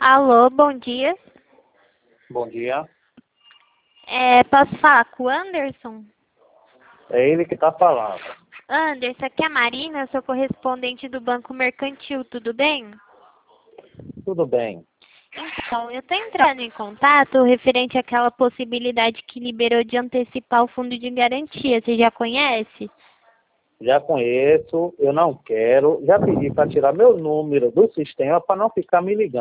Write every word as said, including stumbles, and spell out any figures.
Alô, bom dia. Bom dia. É, posso falar com o Anderson? É ele que está falando. Anderson, aqui é a Marina, eu sou correspondente do Banco Mercantil, tudo bem? Tudo bem. Então, eu estou entrando em contato referente àquela possibilidade que liberou de antecipar o fundo de garantia. Você já conhece? Já conheço, eu não quero. Já pedi para tirar meu número do sistema para não ficar me ligando.